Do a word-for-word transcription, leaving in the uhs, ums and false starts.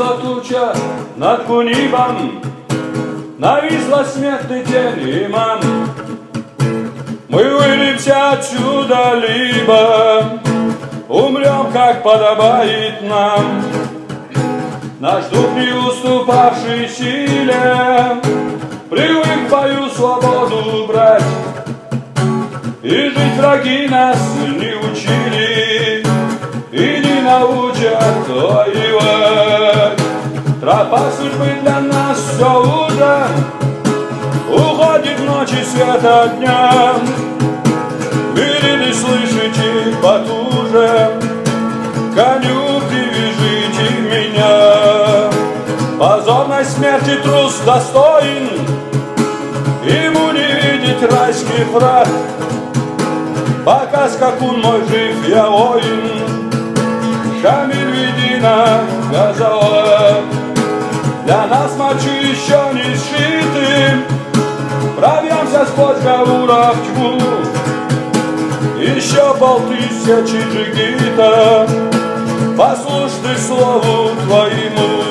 нависла туча над Кунибом, нависла смертный тень имам. Мы выльемся отсюда, либо умрем, как подобает нам. Наш дух, не уступавший силе, привык в бою свободу брать. И жить враги нас не учили, и не научат воевать. Тропа судьбы для нас все уже уходит в ночи света дня. Береги, слышите, потуже, коню привяжите меня. Позорной смерти трус достоин, ему не видеть райских врат. Пока скакун мой жив, я воин, Шамиль, веди на Газалат. Для нас мочи еще не сшиты, пробьемся сквозь Гаура в тьму. Еще полтысячи джигита послушны слову твоему.